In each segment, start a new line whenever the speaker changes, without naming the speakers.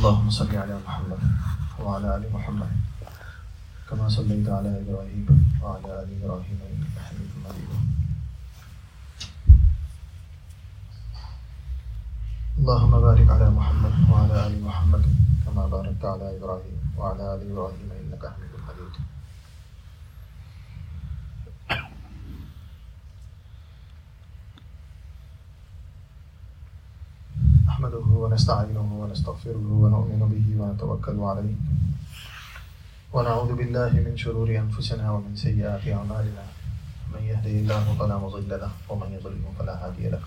اللهم صل على محمد وعلى آل محمد كما صليت على إبراهيم وعلى آل إبراهيم إنك حميد مجيد. اللهم بارك على محمد وعلى آل محمد كما باركت على إبراهيم وعلى آل إبراهيم إنك حميد مجيد. نحمده ونستعينه ونستغفره ونؤمن به ونتوكل عليه ونعوذ بالله من شرور أنفسنا ومن سيئات أعمالنا. من يهده الله فلا مضل له ومن يضلل فلا هادي له.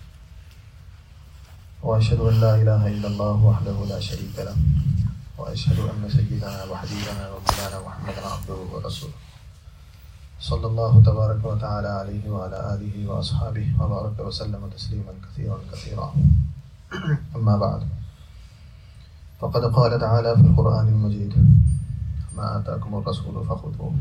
وأشهد أن لا إله إلا الله وحده لا شريك له وأشهد أن سيدنا وحبيبنا ومولانا محمدا عبده ورسوله صلى الله تبارك وتعالى عليه وعلى آله وأصحابه وبارك وسلم تسليما كثيرا كثيرا. أما بعد، فقد قال تعالى في القرآن المجيد: ما آتاكم الرسول فخذوه.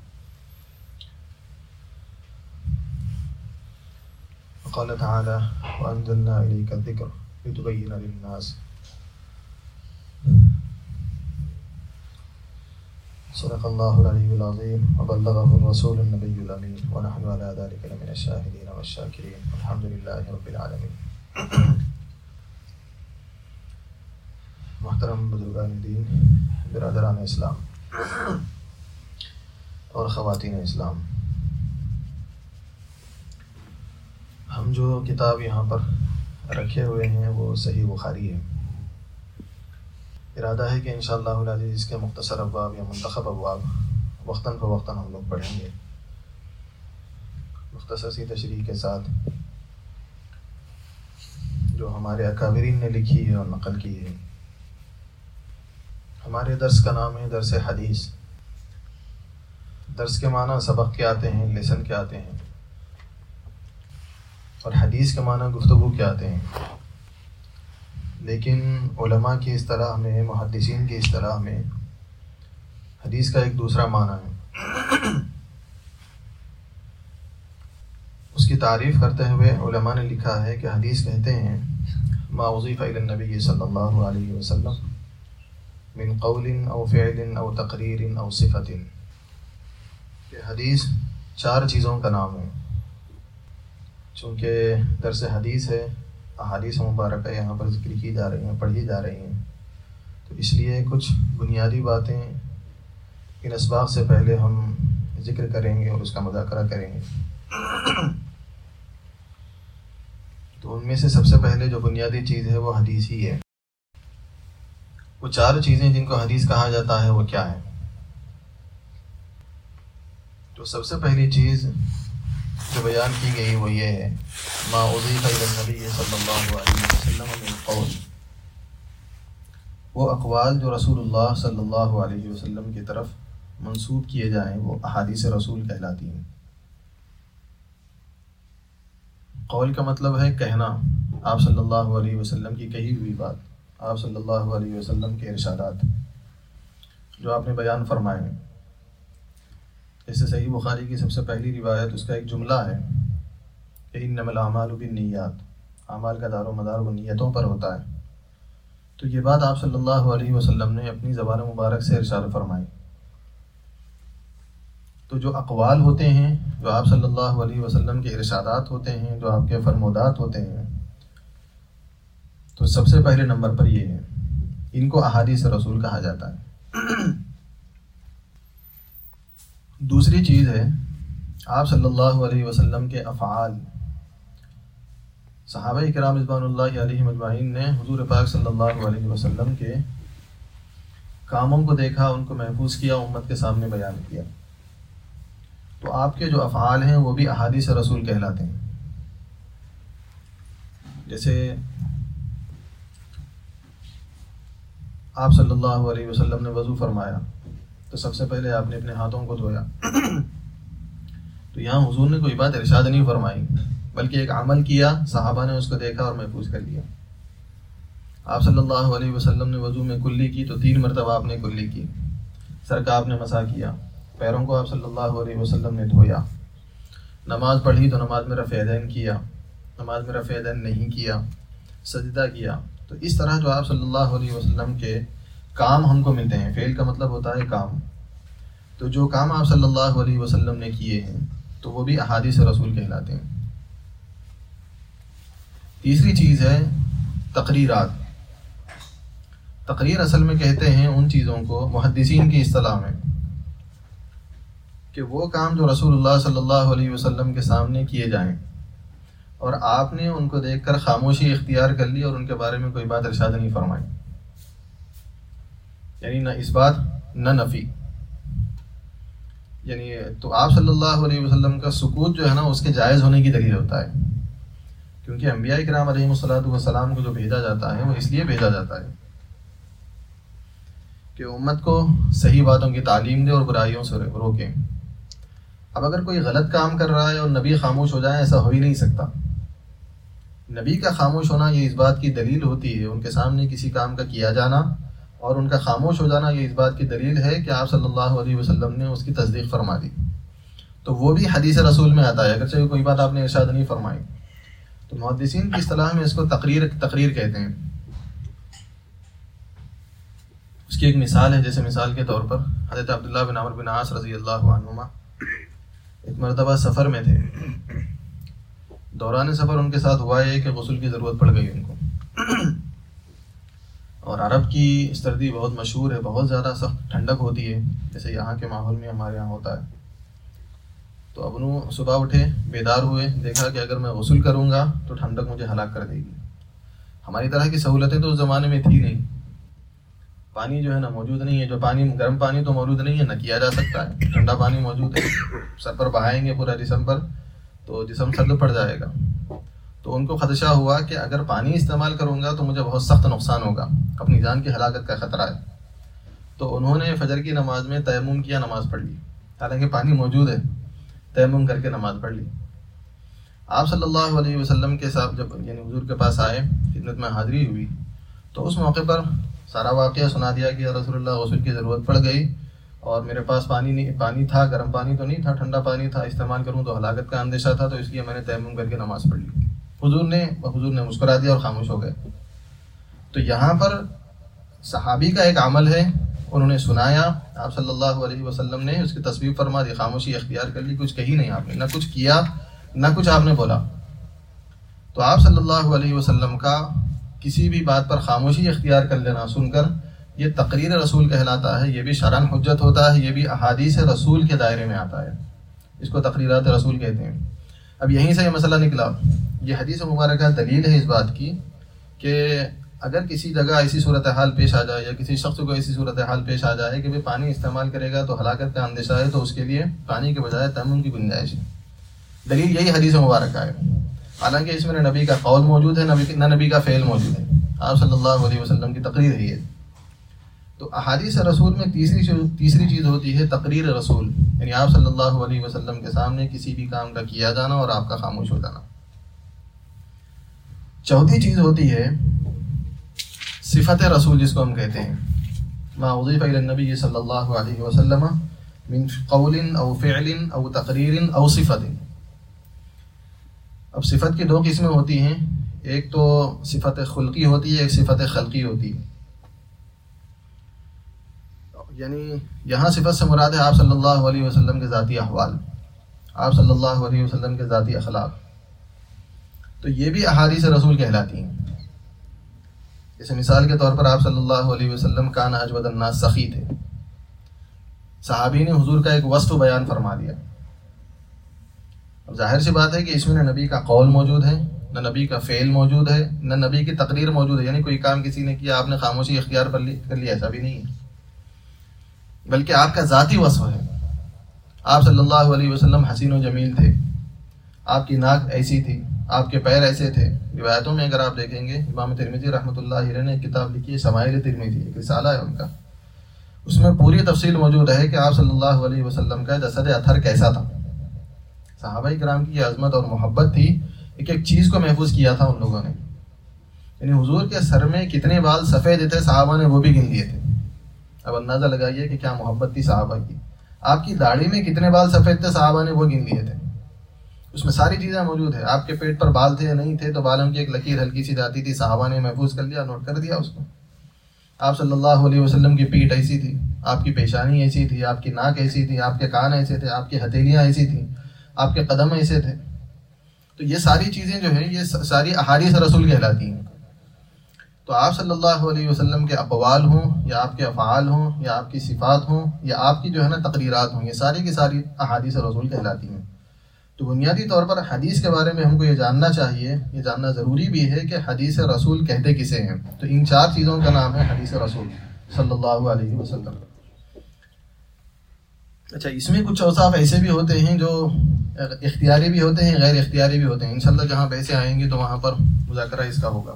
وقال تعالى: وأنزلنا إليك الذكر لتبين للناس. صدق الله العلي العظيم وبلغه الرسول النبي الأمين ونحن على ذلك لمن الشاهدين والشاكرين والحمد لله رب العالمين. محترم بزرگان دین، برادران اسلام اور خواتین اسلام، ہم جو کتاب یہاں پر رکھے ہوئے ہیں وہ صحیح بخاری ہے. ارادہ ہے کہ انشاءاللہ العزیز اس کے مختصر ابواب یا منتخب ابواب وقتاً فوقتاً ہم لوگ پڑھیں گے، مختصر سی تشریح کے ساتھ جو ہمارے اکابرین نے لکھی ہے اور نقل کی ہے. ہمارے درس کا نام ہے درس حدیث. درس کے معنی سبق کے آتے ہیں، لیسن کے آتے ہیں، اور حدیث کے معنی گفتگو کے آتے ہیں. لیکن علماء کی اصطلاح میں، محدثین کی اصطلاح میں حدیث کا ایک دوسرا معنی ہے. اس کی تعریف کرتے ہوئے علماء نے لکھا ہے کہ حدیث کہتے ہیں: ما اضیف الی النبی صلی اللہ علیہ وسلم من قول او فعل او تقریر او صفت. کہ حدیث چار چیزوں کا نام ہے. چونکہ درس حدیث ہے، احادیث مبارکہ یہاں پر ذکر کی جا رہی ہیں، پڑھی جا رہی ہیں، تو اس لیے کچھ بنیادی باتیں ان اسباق سے پہلے ہم ذکر کریں گے اور اس کا مذاکرہ کریں گے. تو ان میں سے سب سے پہلے جو بنیادی چیز ہے وہ حدیث ہی ہے. وہ چار چیزیں جن کو حدیث کہا جاتا ہے وہ کیا ہے؟ تو سب سے پہلی چیز جو بیان کی گئی وہ یہ ہے: ما اضیف الی النبی صلی اللہ علیہ وسلم من قول. وہ اقوال جو رسول اللہ صلی اللہ علیہ وسلم کی طرف منسوب کیے جائیں وہ احادیث رسول کہلاتی ہیں. قول کا مطلب ہے کہنا، آپ صلی اللہ علیہ وسلم کی کہی ہوئی بات، آپ صلی اللہ علیہ وسلم کے ارشادات جو آپ نے بیان فرمائے ہیں. جیسے صحیح بخاری کی سب سے پہلی روایت، اس کا ایک جملہ ہے کہ انما الاعمال بالنیات، اعمال کا دار و مدار وہ نیتوں پر ہوتا ہے. تو یہ بات آپ صلی اللہ علیہ وسلم نے اپنی زبان مبارک سے ارشاد فرمائی. تو جو اقوال ہوتے ہیں، جو آپ صلی اللہ علیہ وسلم کے ارشادات ہوتے ہیں، جو آپ کے فرمودات ہوتے ہیں، تو سب سے پہلے نمبر پر یہ ہے، ان کو احادیث رسول کہا جاتا ہے. دوسری چیز ہے آپ صلی اللہ علیہ وسلم کے افعال. صحابہ کرام رضوان اللہ علیہم اجمعین نے حضور پاک صلی اللہ علیہ وسلم کے کاموں کو دیکھا، ان کو محفوظ کیا، امت کے سامنے بیان کیا. تو آپ کے جو افعال ہیں وہ بھی احادیث رسول کہلاتے ہیں. جیسے آپ صلی اللہ علیہ وسلم نے وضو فرمایا تو سب سے پہلے آپ نے اپنے ہاتھوں کو دھویا. تو یہاں حضور نے کوئی بات ارشاد نہیں فرمائی، بلکہ ایک عمل کیا، صحابہ نے اس کو دیکھا اور محفوظ کر لیا. آپ صلی اللہ علیہ وسلم نے وضو میں کلی کی تو 3 مرتبہ آپ نے کلی کی. سر کا آپ نے مسح کیا، پیروں کو آپ صلی اللہ علیہ وسلم نے دھویا. نماز پڑھی تو نماز میں رفع یدین کیا، نماز میں رفع یدین نہیں کیا، سجدہ کیا. تو اس طرح جو آپ صلی اللہ علیہ وسلم کے کام ہم کو ملتے ہیں، فعل کا مطلب ہوتا ہے کام، تو جو کام آپ صلی اللہ علیہ وسلم نے کیے ہیں تو وہ بھی احادیث رسول کہلاتے ہیں۔ تیسری چیز ہے تقریرات۔ تقریر اصل میں کہتے ہیں ان چیزوں کو محدثین کی اصطلاح میں کہ وہ کام جو رسول اللہ صلی اللہ علیہ وسلم کے سامنے کیے جائیں اور آپ نے ان کو دیکھ کر خاموشی اختیار کر لی اور ان کے بارے میں کوئی بات ارشاد نہیں فرمائی، یعنی نہ اس بات نہ نفی، یعنی تو آپ صلی اللہ علیہ وسلم کا سکوت جو ہے نا اس کے جائز ہونے کی دلیل ہوتا ہے، کیونکہ انبیاء کرام علیہ الصلوۃ والسلام کو جو بھیجا جاتا ہے وہ اس لیے بھیجا جاتا ہے کہ امت کو صحیح باتوں کی تعلیم دے اور برائیوں سے روکے۔ اب اگر کوئی غلط کام کر رہا ہے اور نبی خاموش ہو جائے، ایسا ہو ہی نہیں سکتا۔ نبی کا خاموش ہونا یہ اس بات کی دلیل ہوتی ہے، ان کے سامنے کسی کام کا کیا جانا اور ان کا خاموش ہو جانا یہ اس بات کی دلیل ہے کہ آپ صلی اللہ علیہ وسلم نے اس کی تصدیق فرما دی، تو وہ بھی حدیث رسول میں آتا ہے، اگرچہ کوئی بات آپ نے ارشاد نہیں فرمائی۔ تو محدثین کی اصطلاح میں اس کو تقریر کہتے ہیں۔ اس کی ایک مثال ہے، جیسے مثال کے طور پر حضرت عبداللہ بن عمرو بن عاص رضی اللہ عنہما ایک مرتبہ سفر میں تھے، دوران سفر ان کے ساتھ ہوا ہے کہ غسل کی ضرورت پڑ گئی ان کو، اور عرب کی سردی بہت مشہور ہے، بہت زیادہ سخت ٹھنڈک ہوتی ہے جیسے یہاں کے ماحول میں ہمارے یہاں ہوتا ہے۔ تو اب انہوں صبح اٹھے، بیدار ہوئے، دیکھا کہ اگر میں غسل کروں گا تو ٹھنڈک مجھے ہلاک کر دے گی۔ ہماری طرح کی سہولتیں تو اس زمانے میں تھی نہیں، پانی جو ہے نا موجود نہیں ہے، جو پانی گرم پانی تو موجود نہیں ہے، نہ کیا جا سکتا ہے، ٹھنڈا پانی موجود ہے، سر پر بہائیں گے پورا جسم پر تو جسم سرد پڑ جائے گا۔ تو ان کو خدشہ ہوا کہ اگر پانی استعمال کروں گا تو مجھے بہت سخت نقصان ہوگا، اپنی جان کی ہلاکت کا خطرہ ہے۔ تو انہوں نے فجر کی نماز میں تیمم کیا، نماز پڑھ لی، حالانکہ پانی موجود ہے، تیمم کر کے نماز پڑھ لی۔ آپ صلی اللہ علیہ وسلم کے ساتھ جب یعنی حضور کے پاس آئے، خدمت میں حاضری ہوئی، تو اس موقع پر سارا واقعہ سنا دیا کہ یا رسول اللہ غسل کی ضرورت پڑ گئی اور میرے پاس پانی تھا، گرم پانی تو نہیں تھا، ٹھنڈا پانی تھا، استعمال کروں تو ہلاکت کا اندیشہ تھا، تو اس لیے میں نے تیمم کر کے نماز پڑھ لی۔ حضور نے مسکرا دیا اور خاموش ہو گئے۔ تو یہاں پر صحابی کا ایک عمل ہے، انہوں نے سنایا، آپ صلی اللہ علیہ وسلم نے اس کی تصویر فرما دی، خاموشی اختیار کر لی، کچھ کہی نہیں آپ نے، نہ کچھ کیا نہ کچھ آپ نے بولا۔ تو آپ صلی اللہ علیہ وسلم کا کسی بھی بات پر خاموشی اختیار کر لینا سن کر یہ تقریر رسول کہلاتا ہے، یہ بھی شرعاً حجت ہوتا ہے، یہ بھی احادیث رسول کے دائرے میں آتا ہے، اس کو تقریرات رسول کہتے ہیں۔ اب یہیں سے یہ مسئلہ نکلا، یہ حدیث مبارکہ دلیل ہے اس بات کی کہ اگر کسی جگہ ایسی صورتحال پیش آ جائے یا کسی شخص کو ایسی صورتحال پیش آ جائے کہ وہ پانی استعمال کرے گا تو ہلاکت کا اندیشہ ہے، تو اس کے لیے پانی کے بجائے تیمم کی گنجائش ہے۔ دلیل یہی حدیث مبارکہ ہے، حالانکہ اس میں نہ نبی کا قول موجود ہے نہ نبی کا فعل موجود ہے، آپ صلی اللہ علیہ وسلم کی تقریر ہے یہ۔ تو احادیث رسول میں تیسری چیز ہوتی ہے تقریر رسول، یعنی آپ صلی اللہ علیہ وسلم کے سامنے کسی بھی کام کا کیا جانا اور آپ کا خاموش ہو جانا۔ چوتھی چیز ہوتی ہے صفت رسول، جس کو ہم کہتے ہیں ما اضیف الی النبی صلی اللہ علیہ وسلم من قول او فعل او تقریر او صفت۔ اب صفت کی دو قسمیں ہوتی ہیں، ایک تو صفت خلقی ہوتی ہے، ایک صفت خلقی ہوتی ہے۔ یعنی یہاں صفت سے مراد ہے آپ صلی اللہ علیہ وسلم کے ذاتی احوال، آپ صلی اللہ علیہ وسلم کے ذاتی اخلاق، تو یہ بھی احادیث رسول کہلاتی ہیں۔ جیسے مثال کے طور پر آپ صلی اللہ علیہ وسلم کان اجود الناس سخی تھے، صحابی نے حضور کا ایک وصف بیان فرما دیا۔ اب ظاہر سی بات ہے کہ اس میں نہ نبی کا قول موجود ہے، نہ نبی کا فعل موجود ہے، نہ نبی کی تقریر موجود ہے، یعنی کوئی کام کسی نے کیا آپ نے خاموشی اختیار کر لی، ایسا بھی نہیں ہے، بلکہ آپ کا ذاتی وصف ہے۔ آپ صلی اللہ علیہ وسلم حسین و جمیل تھے، آپ کی ناک ایسی تھی، آپ کے پیر ایسے تھے۔ روایتوں میں اگر آپ دیکھیں گے، امام ترمذی رحمۃ اللہ علیہ نے ایک کتاب لکھی ہے شمائل ترمذی، ایک رسالہ ہے ان کا، اس میں پوری تفصیل موجود ہے کہ آپ صلی اللہ علیہ وسلم کا جسد اطہر کیسا تھا۔ صحابہ کرام کی عظمت اور محبت تھی، ایک ایک چیز کو محفوظ کیا تھا ان لوگوں نے، یعنی حضور کے سر میں کتنے بال سفید تھے صحابہ نے وہ بھی گن لیے تھے۔ اب اندازہ لگائیے کہ کیا محبت تھی صحابہ کی۔ آپ کی داڑھی میں کتنے بال سفید تھے صحابہ نے وہ گن لیے تھے، اس میں ساری چیزیں موجود ہیں۔ آپ کے پیٹ پر بال تھے یا نہیں تھے تو بالوں کی ایک لکیر ہلکی سی جاتی تھی، صحابہ نے محفوظ کر لیا، نوٹ کر دیا اس کو۔ آپ صلی اللہ علیہ وسلم کی پیٹھ ایسی تھی، آپ کی پیشانی ایسی تھی، آپ کی ناک ایسی تھی، آپ کے کان ایسے تھے، آپ کی ہتھیلیاں ایسی تھیں، آپ کے قدم ایسے تھے. تو یہ ساری چیزیں جو ہیں یہ ساری احادیث رسول کہلاتی ہیں. تو آپ صلی اللہ علیہ وسلم کے اقوال ہوں یا آپ کے افعال ہوں یا آپ کی صفات ہوں یا آپ کی جو ہے نا تقریرات ہوں، یہ ساری کی ساری احادیث رسول کہلاتی ہیں. تو بنیادی طور پر حدیث کے بارے میں ہم کو یہ جاننا چاہیے، یہ جاننا ضروری بھی ہے کہ حدیث رسول کہتے کسے ہیں. تو ان 4 چیزوں کا نام ہے حدیث رسول صلی اللہ علیہ وسلم. اچھا، اس میں کچھ اوصاف ایسے بھی ہوتے ہیں جو اختیاری بھی ہوتے ہیں، غیر اختیاری بھی ہوتے ہیں. انشاءاللہ جہاں بحثیں آئیں گی تو وہاں پر مذاکرہ اس کا ہوگا.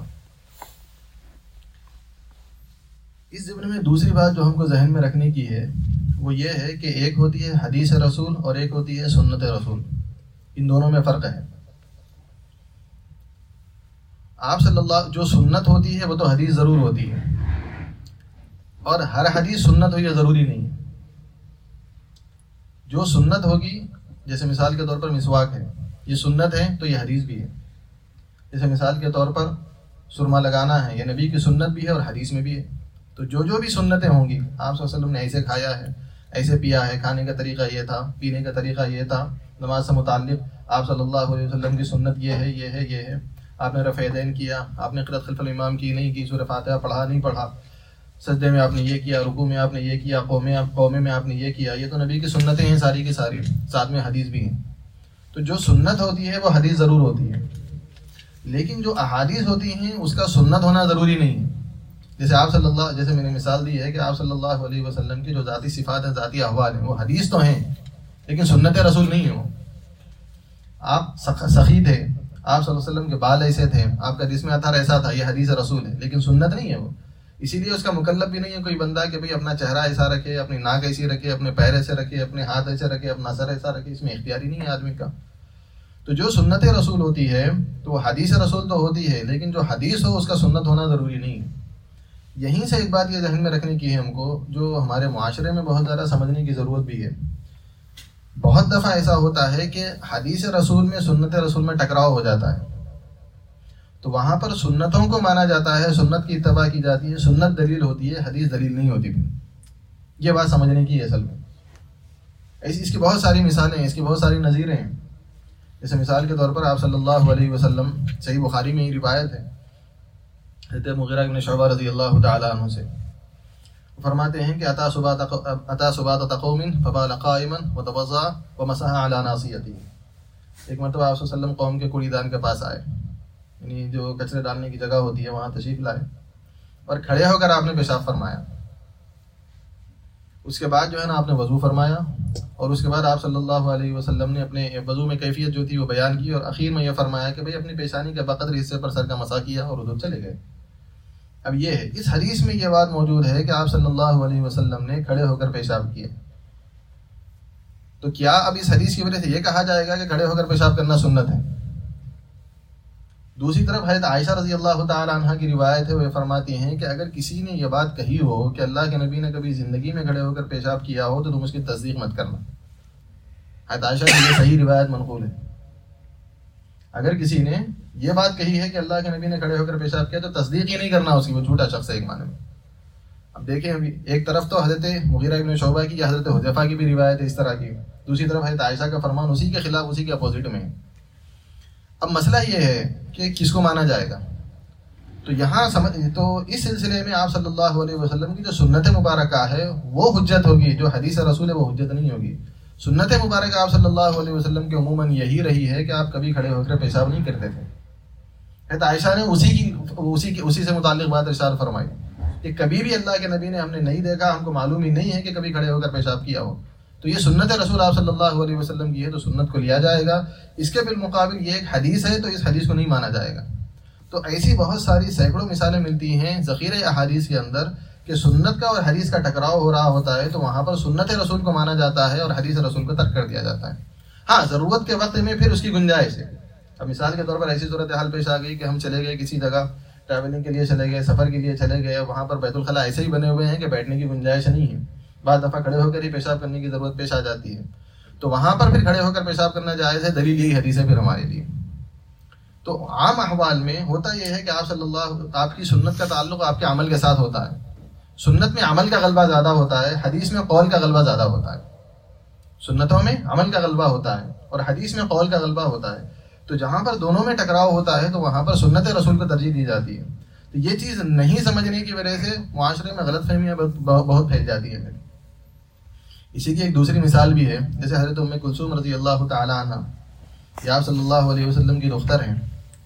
اس ضمن میں دوسری بات جو ہم کو ذہن میں رکھنے کی ہے وہ یہ ہے کہ ایک ہوتی ہے حدیث رسول اور ایک ہوتی ہے سنت رسول. ان دونوں میں فرق ہے. آپ صلی اللہ جو سنت ہوتی ہے وہ تو حدیث ضرور ہوتی ہے، اور ہر حدیث سنت ہو یہ ضروری نہیں ہے. جو سنت ہوگی، جیسے مثال کے طور پر مسواک ہے، یہ سنت ہے تو یہ حدیث بھی ہے. جیسے مثال کے طور پر سرما لگانا ہے، یہ نبی کی سنت بھی ہے اور حدیث میں بھی ہے. تو جو بھی سنتیں ہوں گی، آپ صلی اللہ علیہ وسلم نے ایسے کھایا ہے، ایسے پیا ہے، کھانے کا طریقہ یہ تھا، پینے کا طریقہ یہ تھا، نماز سے متعلق آپ صلی اللہ علیہ وسلم کی سنت یہ ہے یہ ہے یہ ہے. آپ نے رفع یدین کیا، آپ نے قرأت خلف الامام کی نہیں کی، سورہ فاتحہ پڑھا نہیں پڑھا، سجدے میں آپ نے یہ کیا، رکوع میں آپ نے یہ کیا، قومے میں آپ نے یہ کیا. یہ تو نبی کی سنتیں ہیں ساری کی ساری، ساتھ میں حدیث بھی ہیں. تو جو سنت ہوتی ہے وہ حدیث ضرور ہوتی ہے، لیکن جو احادیث ہوتی ہیں اس کا سنت ہونا ضروری نہیں ہے. جیسے میں نے مثال دی ہے کہ آپ صلی اللہ علیہ وسلم کی جو ذاتی صفات ہیں، ذاتی احوال ہیں، وہ حدیث تو ہیں لیکن سنت رسول نہیں ہیں. آپ سخی تھے، آپ صلی اللہ علیہ وسلم کے بال ایسے تھے، آپ کا جسم اطہر ایسا تھا، یہ حدیث رسول ہے لیکن سنت نہیں ہے وہ. اسی لیے اس کا مکلف بھی نہیں ہے کوئی بندہ کہ بھئی اپنا چہرہ ایسا رکھے، اپنی ناک ایسی رکھے، اپنے پیر ایسے رکھے، اپنے ہاتھ ایسے رکھے، اپنا سر ایسا رکھے. اس میں اختیاری نہیں ہے آدمی کا. تو جو سنت رسول ہوتی ہے تو وہ حدیث رسول تو ہوتی ہے، لیکن جو حدیث ہو اس کا سنت ہونا ضروری نہیں ہے. یہیں سے ایک بات یہ ذہن میں رکھنے کی ہے ہم کو، جو ہمارے معاشرے میں بہت زیادہ سمجھنے کی ضرورت بھی ہے. بہت دفعہ ایسا ہوتا ہے کہ حدیث رسول میں سنت رسول میں ٹکراؤ ہو جاتا ہے. تو وہاں پر سنتوں کو مانا جاتا ہے، سنت کی اتباع کی جاتی ہے، سنت دلیل ہوتی ہے، حدیث دلیل نہیں ہوتی. یہ بات سمجھنے کی ہے اصل میں. اس کی بہت ساری مثالیں ہیں، اس کی بہت ساری نظیریں ہیں. جیسے مثال کے طور پر آپ صلی اللہ علیہ وسلم، صحیح بخاری میں یہ روایت ہے حضرت مغیرہ بن شعبہ رضی اللہ تعالیٰ عنہ سے، فرماتے ہیں کہ اتا صبات قوم فبال قائما وتوضا ومسح على ناصیته. ایک مرتبہ آپ صلی اللہ علیہ وسلم قوم کے کوڑی دان کے پاس آئے، یعنی جو کچرے ڈالنے کی جگہ ہوتی ہے وہاں تشریف لائے، اور کھڑے ہو کر آپ نے پیشاب فرمایا. اس کے بعد جو ہے نا آپ نے وضو فرمایا، اور اس کے بعد آپ صلی اللہ علیہ وسلم نے اپنے وضو میں کیفیت جو تھی وہ بیان کی، اور اخیر میں یہ فرمایا کہ بھئی اپنی پیشانی کے بقدر حصے پر سر کا مسح کیا اور ادھر چلے گئے. اب یہ ہے، اس حدیث میں یہ بات موجود ہے کہ آپ صلی اللہ علیہ وسلم نے کھڑے ہو کر پیشاب کیا. تو کیا اب اس حدیث کی وجہ سے یہ کہا جائے گا کہ کھڑے ہو کر پیشاب کرنا سنت ہے؟ دوسری طرف حضرت عائشہ رضی اللہ تعالی عنہ کی روایت ہے، وہ فرماتی ہیں کہ اگر کسی نے یہ بات کہی ہو کہ اللہ کے نبی نے کبھی زندگی میں کھڑے ہو کر پیشاب کیا ہو تو تم اس کی تصدیق مت کرنا. حضرت عائشہ کی یہ صحیح روایت منقول ہے. اگر کسی نے یہ بات کہی ہے کہ اللہ کے نبی نے کھڑے ہو کر پیشاب کیا تو تصدیق ہی نہیں کرنا اس کی، وہ جھوٹا شخص ہے ایک معنی میں. اب دیکھیں، ابھی ایک طرف تو حضرت مغیرہ بن شعبہ کی یا حضرت حذیفہ کی بھی روایت ہے اس طرح کی، دوسری طرف حضرت عائشہ کا فرمان اسی کے خلاف، اسی کے اپوزٹ میں ہے. اب مسئلہ یہ ہے کہ کس کو مانا جائے گا. تو یہاں تو اس سلسلے میں آپ صلی اللہ علیہ وسلم کی جو سنت مبارکہ ہے وہ حجت ہوگی، جو حدیث رسول ہے وہ حجت نہیں ہوگی. سنت مبارکہ آپ صلی اللہ علیہ وسلم کے عموماً یہی رہی ہے کہ آپ کبھی کھڑے ہو کر پیشاب نہیں کرتے تھے. حضرت عائشہ نے اسی سے متعلق بات ارشاد فرمائی کہ کبھی بھی اللہ کے نبی نے ہم نے نہیں دیکھا، ہم کو معلوم ہی نہیں ہے کہ کبھی کھڑے ہو کر پیشاب کیا ہو. تو یہ سنت رسول آپ صلی اللہ علیہ وسلم کی ہے تو سنت کو لیا جائے گا. اس کے بالمقابل یہ ایک حدیث ہے تو اس حدیث کو نہیں مانا جائے گا. تو ایسی بہت ساری سینکڑوں مثالیں ملتی ہیں ذخیرہ احادیث کے اندر کہ سنت کا اور حدیث کا ٹکراؤ ہو رہا ہوتا ہے، تو وہاں پر سنت رسول کو مانا جاتا ہے اور حدیث رسول کو ترک کر دیا جاتا ہے. ہاں، ضرورت کے وقت میں پھر اس کی گنجائش ہے. اب مثال کے طور پر ایسی صورتحال پیش آ گئی کہ ہم چلے گئے کسی جگہ، ٹریولنگ کے لیے چلے گئے، سفر کے لیے چلے گئے، وہاں پر بیت الخلاء ایسے ہی بنے ہوئے ہیں کہ بیٹھنے کی گنجائش نہیں ہے، بعض دفعہ کھڑے ہو کر ہی پیشاب کرنے کی ضرورت پیش آ جاتی ہے. تو وہاں پر پھر کھڑے ہو کر پیشاب کرنا جائز ہے، دلیل یہی حدیث ہے پھر ہمارے لیے. تو عام احوال میں ہوتا یہ ہے کہ آپ کی سنت کا تعلق آپ کے عمل کے ساتھ ہوتا ہے. سنت میں عمل کا غلبہ زیادہ ہوتا ہے، حدیث میں قول کا غلبہ زیادہ ہوتا ہے. سنتوں میں عمل کا غلبہ ہوتا ہے اور حدیث میں قول کا غلبہ ہوتا ہے. تو جہاں پر دونوں میں ٹکراؤ ہوتا ہے تو وہاں پر سنت رسول کو ترجیح دی جاتی ہے. تو یہ چیز نہیں سمجھنے کی وجہ سے معاشرے میں غلط فہمیاں بہت پھیل جاتی ہیں. اسی کی ایک دوسری مثال بھی ہے، جیسے حضرت ام کلثوم رضی اللہ تعالی عنہ، یہ آپ صلی اللہ علیہ وسلم کی دختر ہیں.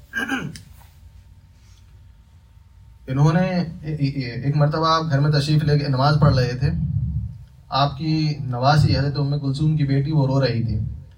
انہوں نے ایک مرتبہ آپ گھر میں تشریف لے کے نماز پڑھ رہے تھے. آپ کی نواسی حضرت ام کلثوم کی بیٹی وہ رو رہی تھی.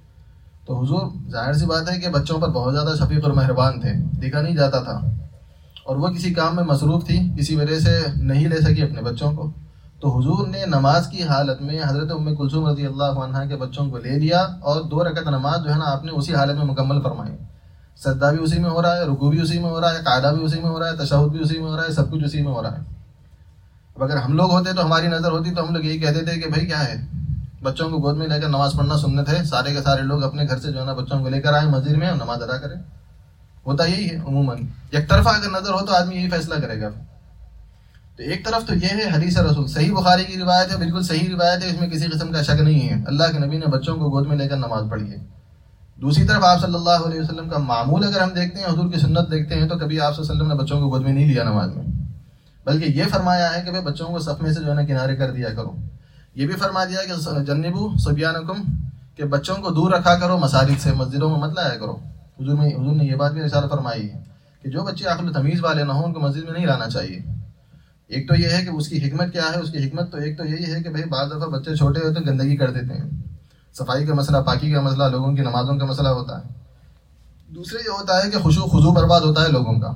تو حضور ظاہر سی بات ہے کہ بچوں پر بہت زیادہ شفیق اور مہربان تھے، دیکھا نہیں جاتا تھا، اور وہ کسی کام میں مصروف تھی، کسی وجہ سے نہیں لے سکی اپنے بچوں کو. تو حضور نے نماز کی حالت میں حضرت ام کلثوم رضی اللہ عنہ کے بچوں کو لے لیا اور 2 رکعت نماز جو ہے نا آپ نے اسی حالت میں مکمل فرمائی. سجدہ بھی اسی میں ہو رہا ہے، رکوع بھی اسی میں ہو رہا ہے، قاعدہ بھی اسی میں ہو رہا ہے، تشہد بھی اسی میں ہو رہا ہے، سب کچھ اسی میں ہو رہا ہے. اب اگر ہم لوگ ہوتے تو ہماری نظر ہوتی تو ہم لوگ یہی کہتے تھے کہ بھائی کیا ہے، بچوں کو گود میں لے کر نماز پڑھنا سنت ہے، سارے کے سارے لوگ اپنے گھر سے جو ہے نا بچوں کو لے کر آئے مسجد میں اور نماز ادا کریں. ہوتا یہی ہے عموماً، یک طرفہ اگر نظر ہو تو آدمی یہی فیصلہ کرے گا. تو ایک طرف تو یہ ہے حدیث رسول، صحیح بخاری کی روایت ہے، بالکل صحیح روایت ہے، اس میں کسی قسم کا شک نہیں ہے، اللہ کے نبی نے بچوں کو گود میں لے کر نماز پڑھی ہے. دوسری طرف آپ صلی اللہ علیہ وسلم کا معمول اگر ہم دیکھتے ہیں، حضور کی سنت دیکھتے ہیں، تو کبھی آپ صلی اللہ علیہ وسلم نے بچوں کو گود میں نہیں لیا نماز میں، بلکہ یہ فرمایا ہے کہ بھائی بچوں کو صف میں سے جو ہے نا کنارے کر دیا کرو. یہ بھی فرما دیا کہ جنبو صبیانکم، کہ بچوں کو دور رکھا کرو مساجد سے، مسجدوں میں مت لایا کرو. حضور نے یہ بات بھی ارشاد فرمائی ہے کہ جو بچے عقل و تمیز والے نہ ہوں ان کو مسجد میں نہیں لانا چاہیے. ایک تو یہ ہے کہ اس کی حکمت کیا ہے، اس کی حکمت تو ایک تو یہی ہے کہ بھائی بعض دفعہ بچے چھوٹے ہوتے ہیں گندگی کر دیتے ہیں، صفائی کا مسئلہ، پاکی کا مسئلہ، لوگوں کی نمازوں کا مسئلہ ہوتا ہے. دوسرے یہ ہوتا ہے کہ خشوع خضوع برباد ہوتا ہے لوگوں کا.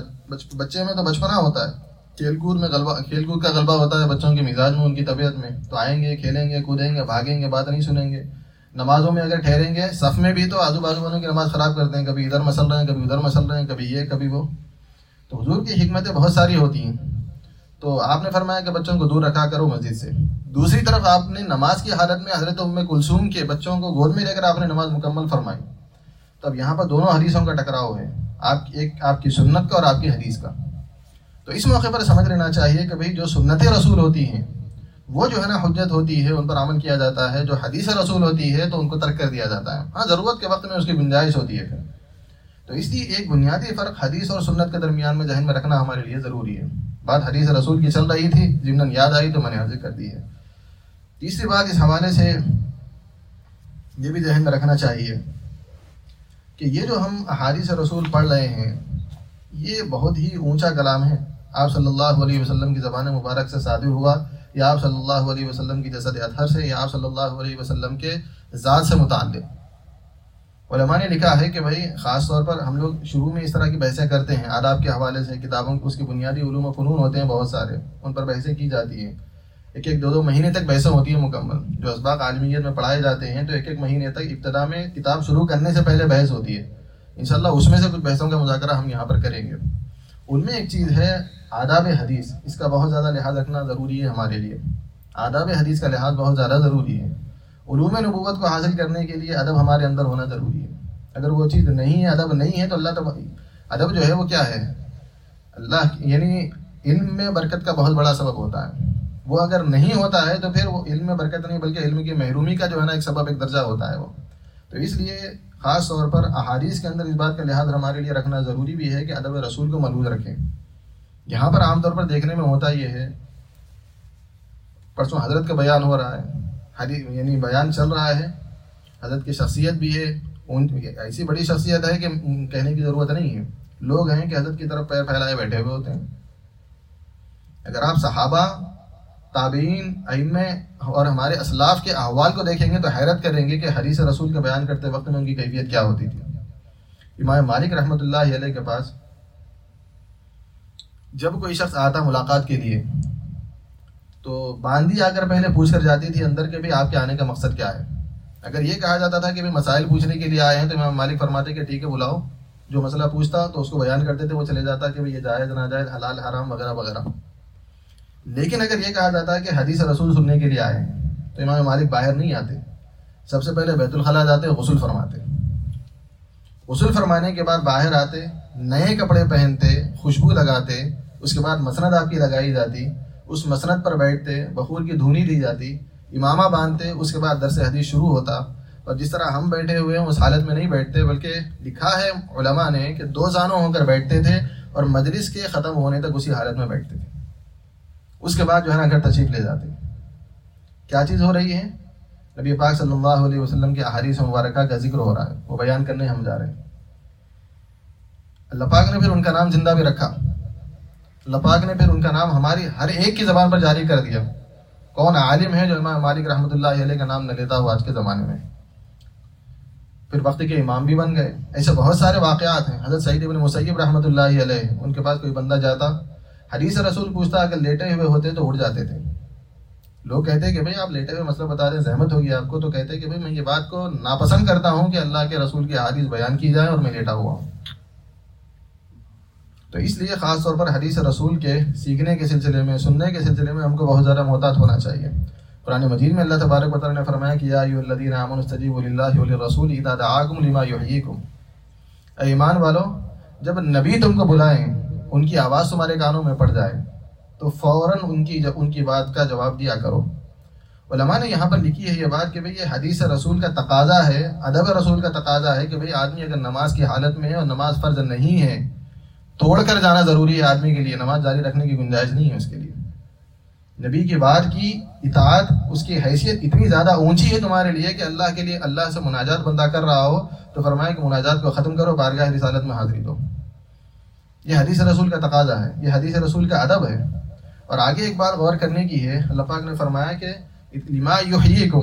بچے میں تو بچپنا ہوتا ہے، کھیل کود کا غلبہ ہوتا ہے بچوں کے مزاج میں، ان کی طبیعت میں. تو آئیں گے، کھیلیں گے، کودیں گے، بھاگیں گے، بات نہیں سنیں گے. نمازوں میں اگر ٹھہریں گے صف میں بھی تو آزو بازو والوں کی نماز خراب کرتے ہیں، کبھی ادھر مسل رہے ہیں، کبھی ادھر مسل رہے ہیں، کبھی یہ کبھی وہ. تو حضور کی حکمتیں بہت ساری ہوتی ہیں. تو آپ نے فرمایا کہ بچوں کو دور رکھا کرو مسجد سے. دوسری طرف آپ نے نماز کی حالت میں حضرت ام کلثوم کے بچوں کو گود میں لے کر آپ نے نماز مکمل فرمائی. تو اب یہاں پر دونوں حدیثوں کا ٹکراؤ ہے، آپ کی سنت کا اور آپ کی حدیث کا. تو اس موقع پر سمجھ لینا چاہیے کہ بھئی جو سنت رسول ہوتی ہیں وہ جو ہے نا حجت ہوتی ہے، ان پر عمل کیا جاتا ہے. جو حدیث رسول ہوتی ہے تو ان کو ترک کر دیا جاتا ہے. ہاں ضرورت کے وقت میں اس کی گنجائش ہوتی ہے. تو اس لیے ایک بنیادی فرق حدیث اور سنت کے درمیان میں ذہن میں رکھنا ہمارے لیے ضروری ہے. بات حدیث رسول کی چل رہی تھی، ضمن یاد آئی تو میں نے عرض کر دی ہے. تیسری بات اس حوالے سے یہ بھی ذہن میں رکھنا چاہیے کہ یہ جو ہم احادیث رسول پڑھ رہے ہیں یہ بہت ہی اونچا کلام ہے. آپ صلی اللہ علیہ وسلم کی زبان مبارک سے صادر ہوا، یا آپ صلی اللہ علیہ وسلم کی جسد اطہر سے، یا آپ صلی اللہ علیہ وسلم کے ذات سے متعلق. علماء نے لکھا ہے کہ بھائی خاص طور پر ہم لوگ شروع میں اس طرح کی بحثیں کرتے ہیں آداب کے حوالے سے، کتابوں اس کی بنیادی علوم و فنون ہوتے ہیں بہت سارے، ان پر بحثیں کی جاتی ہیں. ایک دو مہینے تک بحثیں ہوتی ہیں مکمل، جو اسباق عالمیت میں پڑھائے جاتے ہیں. تو ایک مہینے تک ابتدا میں کتاب شروع کرنے سے پہلے بحث ہوتی ہے. انشاءاللہ اس میں سے کچھ بحثوں کا مذاکرہ ہم یہاں پر کریں گے. ان میں ایک چیز ہے آداب حدیث، اس کا بہت زیادہ لحاظ رکھنا ضروری ہے ہمارے لیے. آداب حدیث کا لحاظ بہت زیادہ ضروری ہے. علوم نبوت کو حاصل کرنے کے لیے ادب ہمارے اندر ہونا ضروری ہے. اگر وہ چیز نہیں ہے، ادب نہیں ہے، تو اللہ ادب جو ہے وہ کیا ہے؟ اللہ یعنی علم میں برکت کا بہت بڑا سبب ہوتا ہے. وہ اگر نہیں ہوتا ہے تو پھر وہ علم میں برکت نہیں بلکہ علم کی محرومی کا جو ہے نا ایک سبب، ایک درجہ ہوتا ہے وہ. تو اس لیے خاص طور پر احادیث کے اندر اس بات کا لحاظ ہمارے لیے رکھنا ضروری بھی ہے کہ ادب رسول کو ملحوظ رکھیں. یہاں پر عام طور پر دیکھنے میں ہوتا یہ ہے، پرسوں حضرت کا بیان ہو رہا ہے، حدیث یعنی بیان چل رہا ہے، حضرت کی شخصیت بھی ہے، ایسی بڑی شخصیت ہے کہ کہنے کی ضرورت نہیں ہے. لوگ ہیں کہ حضرت کی طرف پیر پھیلائے بیٹھے ہوئے ہوتے ہیں. اگر آپ صحابہ، تابعین، ائمہ اور ہمارے اسلاف کے احوال کو دیکھیں گے تو حیرت کریں گے کہ حدیث رسول کا بیان کرتے وقت میں ان کی کیفیت کیا ہوتی تھی. امام مالک رحمۃ اللہ علیہ کے پاس جب کوئی شخص آتا ملاقات کے لیے تو باندی آ کر پہلے پوچھ کر جاتی تھی اندر کہ بھی آپ کے آنے کا مقصد کیا ہے. اگر یہ کہا جاتا تھا کہ بھی مسائل پوچھنے کے لیے آئے ہیں تو امام مالک فرماتے کہ ٹھیک ہے بلاؤ. جو مسئلہ پوچھتا تو اس کو بیان کرتے تھے، وہ چلے جاتا کہ یہ جائز ناجائز، حلال حرام وغیرہ وغیرہ. لیکن اگر یہ کہا جاتا ہے کہ حدیث رسول سننے کے لیے آئے ہیں تو امام مالک باہر نہیں آتے، سب سے پہلے بیت الخلاء جاتے، غسل فرماتے. غسل فرمانے کے بعد باہر آتے، نئے کپڑے پہنتے، خوشبو لگاتے، اس کے بعد مسند آپ کی لگائی جاتی، اس مسند پر بیٹھتے، بخور کی دھونی دی جاتی، امامہ باندھتے، اس کے بعد درس حدیث شروع ہوتا، اور جس طرح ہم بیٹھے ہوئے ہیں اس حالت میں نہیں بیٹھتے، بلکہ لکھا ہے علماء نے کہ 2 زانوں ہو کر بیٹھتے تھے اور مجلس کے ختم ہونے تک اسی حالت میں بیٹھتے تھے، اس کے بعد جو ہے نا گھر تشریف لے جاتے۔ کیا چیز ہو رہی ہے؟ نبی پاک صلی اللہ علیہ وسلم کی احادیث مبارکہ کا ذکر ہو رہا ہے، وہ بیان کرنے ہم جا رہے ہیں۔ اللہ پاک نے پھر ان کا نام زندہ بھی رکھا، اللہ پاک نے پھر ان کا نام ہماری ہر ایک کی زبان پر جاری کر دیا۔ کون عالم ہے جو امام مالک رحمۃ اللہ علیہ کا نام نہ لیتا ہو آج کے زمانے میں؟ پھر وقت کے امام بھی بن گئے۔ ایسے بہت سارے واقعات ہیں۔ حضرت سعید بن مسیب رحمۃ اللہ علیہ، ان کے پاس کوئی بندہ جاتا، حدیث رسول پوچھتا، اگر لیٹے ہوئے ہوتے تو اٹھ جاتے تھے۔ لوگ کہتے کہ بھئی آپ لیٹے ہوئے مسئلہ بتا دیں، زحمت ہوگی آپ کو، تو کہتے کہ بھئی میں یہ بات کو ناپسند کرتا ہوں کہ اللہ کے رسول کی حدیث بیان کی جائے اور میں لیٹا ہوا ہوں۔ تو اس لیے خاص طور پر حدیث رسول کے سیکھنے کے سلسلے میں، سننے کے سلسلے میں ہم کو بہت زیادہ محتاط ہونا چاہیے۔ قرآن مجید میں اللہ تبارک و تعالیٰ نے فرمایا کہ یا ایھا الذین آمنوا استجیبوا للہ وللرسول اذا دعاکم لما یحییکم، اے ایمان والو، جب نبی تم کو بلائیں، ان کی آواز تمہارے کانوں میں پڑ جائے تو فوراً ان کی بات کا جواب دیا کرو۔ علماء نے یہاں پر لکھی ہے یہ بات کہ بھئی یہ حدیث رسول کا تقاضا ہے، ادب رسول کا تقاضا ہے کہ بھئی آدمی اگر نماز کی حالت میں ہے اور نماز فرض نہیں ہے، توڑ کر جانا ضروری ہے آدمی کے لیے، نماز جاری رکھنے کی گنجائش نہیں ہے اس کے لیے۔ نبی کی بات کی اطاعت، اس کی حیثیت اتنی زیادہ اونچی ہے تمہارے لیے کہ اللہ کے لیے اللہ سے مناجات بندہ کر رہا ہو تو فرمایا کہ مناجات کو ختم کرو، بارگاہ رسالت میں حاضری دو۔ یہ حدیث رسول کا تقاضا ہے، یہ حدیث رسول کا ادب ہے۔ اور آگے ایک بات غور کرنے کی ہے، اللہ پاک نے فرمایا کہ لما یحییکم،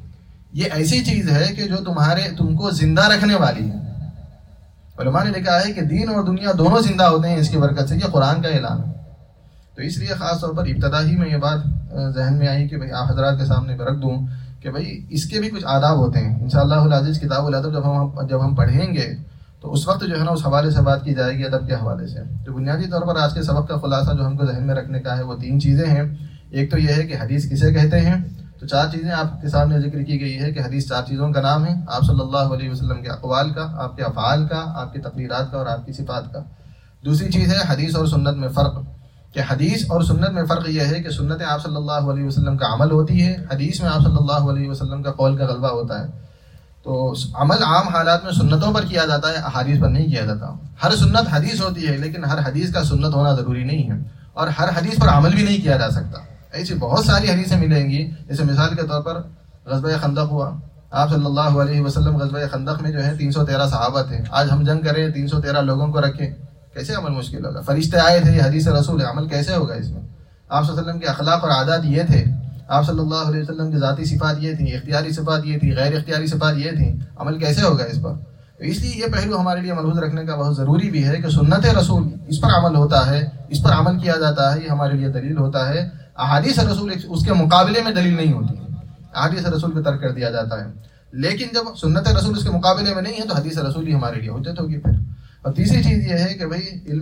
یہ ایسی چیز ہے کہ جو تم کو زندہ رکھنے والی ہے۔ علماء نے لکھا ہے کہ دین اور دنیا دونوں زندہ ہوتے ہیں اس کی برکت سے، یہ قرآن کا اعلان ہے۔ تو اس لیے خاص طور پر ابتدا ہی میں یہ بات ذہن میں آئی کہ بھئی آپ حضرات کے سامنے میں رکھ دوں کہ بھئی اس کے بھی کچھ آداب ہوتے ہیں۔ انشاءاللہ العزیز کتاب الادب جب ہم پڑھیں گے تو اس وقت جو ہے نا اس حوالے سے بات کی جائے گی، ادب کے حوالے سے۔ تو بنیادی طور پر آج کے سبق کا خلاصہ جو ہم کو ذہن میں رکھنے کا ہے وہ 3 چیزیں ہیں۔ ایک تو یہ ہے کہ حدیث کسے کہتے ہیں، تو 4 چیزیں آپ کے سامنے ذکر کی گئی ہے کہ حدیث 4 چیزوں کا نام ہے، آپ صلی اللہ علیہ وسلم کے اقوال کا، آپ کے افعال کا، آپ کی تقریرات کا اور آپ کی صفات کا۔ دوسری چیز ہے حدیث اور سنت میں فرق، کہ حدیث اور سنت میں فرق یہ ہے کہ سنت آپ صلی اللہ علیہ وسلم کا عمل ہوتی ہے، حدیث میں آپ صلی اللہ علیہ وسلم کا قول کا غلبہ ہوتا ہے۔ تو عمل عام حالات میں سنتوں پر کیا جاتا ہے، احادیث پر نہیں کیا جاتا۔ ہر سنت حدیث ہوتی ہے لیکن ہر حدیث کا سنت ہونا ضروری نہیں ہے، اور ہر حدیث پر عمل بھی نہیں کیا جا سکتا۔ ایسی بہت ساری حدیثیں ملیں گی، جیسے مثال کے طور پر غزوہ خندق ہوا، آپ صلی اللہ علیہ وسلم غزوہ خندق میں جو ہے 313 صحابہ تھے۔ آج ہم جنگ کریں 313 لوگوں کو رکھیں، کیسے عمل مشکل ہوگا؟ فرشتے آئے تھے، یہ حدیث رسول ہے، عمل کیسے ہوگا اس میں؟ آپ صلی اللہ علیہ وسلم کے اخلاق اور عادات یہ تھے، آپ صلی اللہ علیہ وسلم کی ذاتی صفات یہ تھیں، اختیاری صفات یہ تھیں، غیر اختیاری صفات یہ تھیں، عمل کیسے ہوگا اس پر؟ تو اس لیے یہ پہلو ہمارے لیے ملحوظ رکھنے کا بہت ضروری بھی ہے کہ سنت رسول، اس پر عمل ہوتا ہے، اس پر عمل کیا جاتا ہے، یہ ہمارے لیے دلیل ہوتا ہے۔ احادیث رسول اس کے مقابلے میں دلیل نہیں ہوتی، احادیث رسول پہ ترک کر دیا جاتا ہے۔ لیکن جب سنت رسول اس کے مقابلے میں نہیں ہے تو حدیث رسول ہی ہمارے لیے حجت ہوگی پھر۔ اور تیسری چیز یہ ہے کہ بھئی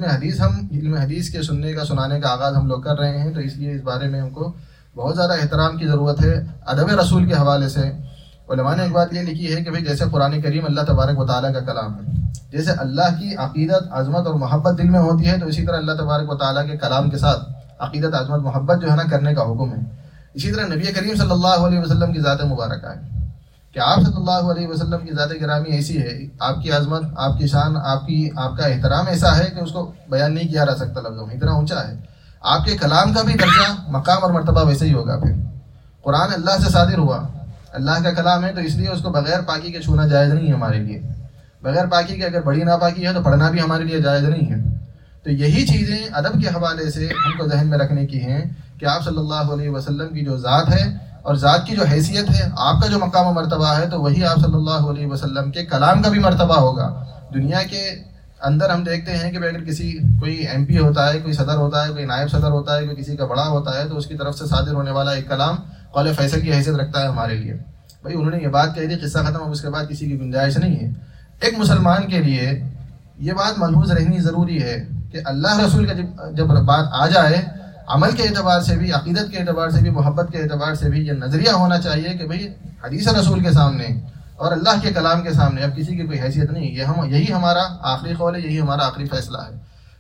علم حدیث کے سننے کا، سنانے کا آغاز ہم لوگ کر رہے ہیں، تو اس لیے اس بارے میں ہم کو بہت زیادہ احترام کی ضرورت ہے ادب رسول کے حوالے سے۔ علماء نے ایک بات یہ لکھی ہے کہ بھئی جیسے قرآن کریم اللہ تبارک و تعالیٰ کا کلام ہے، جیسے اللہ کی عقیدت، عظمت اور محبت دل میں ہوتی ہے، تو اسی طرح اللہ تبارک و تعالیٰ کے کلام کے ساتھ عقیدت، عظمت، محبت جو ہے نا کرنے کا حکم ہے۔ اسی طرح نبی کریم صلی اللہ علیہ وسلم کی ذات مبارکہ ہے کہ آپ صلی اللہ علیہ وسلم کی ذات گرامی ایسی ہے، آپ کی عظمت، آپ کی شان، آپ کا احترام ایسا ہے کہ اس کو بیان نہیں کیا جا سکتا لفظوں میں، اتنا اونچا ہے۔ آپ کے کلام کا بھی درجہ، مقام اور مرتبہ ویسے ہی ہوگا۔ پھر قرآن اللہ سے صادر ہوا، اللہ کا کلام ہے، تو اس لیے اس کو بغیر پاکی کے چھونا جائز نہیں ہے ہمارے لیے۔ بغیر پاکی کے اگر بڑی ناپاکی ہے تو پڑھنا بھی ہمارے لیے جائز نہیں ہے۔ تو یہی چیزیں ادب کے حوالے سے ہم کو ذہن میں رکھنے کی ہیں کہ آپ صلی اللہ علیہ وسلم کی جو ذات ہے اور ذات کی جو حیثیت ہے، آپ کا جو مقام و مرتبہ ہے، تو وہی آپ صلی اللہ علیہ وسلم کے کلام کا بھی مرتبہ ہوگا۔ دنیا کے اندر ہم دیکھتے ہیں کہ اگر کوئی ایم پی ہوتا ہے، کوئی صدر ہوتا ہے، کوئی نائب صدر ہوتا ہے، کوئی کسی کا بڑا ہوتا ہے، تو اس کی طرف سے صادر ہونے والا ایک کلام قول فیصل کی حیثیت رکھتا ہے ہمارے لیے۔ بھائی انہوں نے یہ بات کہی تھی، قصہ ختم، اب اس کے بعد کسی کی گنجائش نہیں ہے۔ ایک مسلمان کے لیے یہ بات ملحوظ رہنی ضروری ہے کہ اللہ رسول کا جب بات آ جائے، عمل کے اعتبار سے بھی، عقیدت کے اعتبار سے بھی، محبت کے اعتبار سے بھی یہ نظریہ ہونا چاہیے کہ بھئی حدیث رسول کے سامنے اور اللہ کے کلام کے سامنے اب کسی کی کوئی حیثیت نہیں، یہی ہمارا آخری قول ہے، یہی ہمارا آخری فیصلہ ہے۔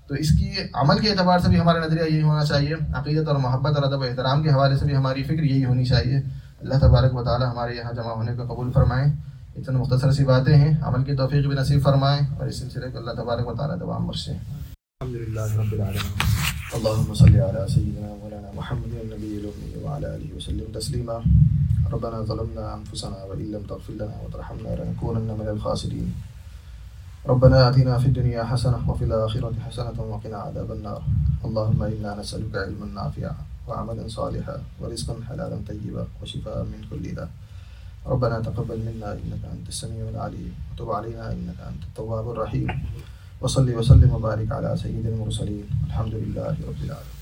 تو اس کی عمل کے اعتبار سے بھی ہمارا نظریہ یہی ہونا چاہیے، عقیدت اور محبت اور ادب و احترام کے حوالے سے بھی ہماری فکر یہی ہونی چاہیے۔ اللہ تبارک و تعالی ہمارے یہاں جمع ہونے کو قبول فرمائیں۔ اتنے مختصر سی باتیں ہیں، عمل کی توفیق بھی نصیب فرمائیں اور اس سلسلے کو اللہ تبارک و تعالی دوام بخشیں۔ الحمدللہ رب العالمین، اللهم صل على سيدنا مولانا محمد النبي الأمي وعلى آله وسلم تسليما۔ ربنا ظلمنا أنفسنا وإن لم تغفر لنا وترحمنا لنكونن من الخاسرين۔ ربنا آتنا في الدنيا حسنة وفي الآخرة حسنة وقنا عذاب النار۔ اللهم إنا نسألك علما نافعا وعملا صالحا ورزقا حلالا طيبا وشفاء من كل داء۔ ربنا تقبل منا إنك أنت السميع العليم وتب علينا إنك أنت التواب الرحيم۔ وصلي وسلم وبارك على سيد المرسلين، الحمد لله رب العالمين۔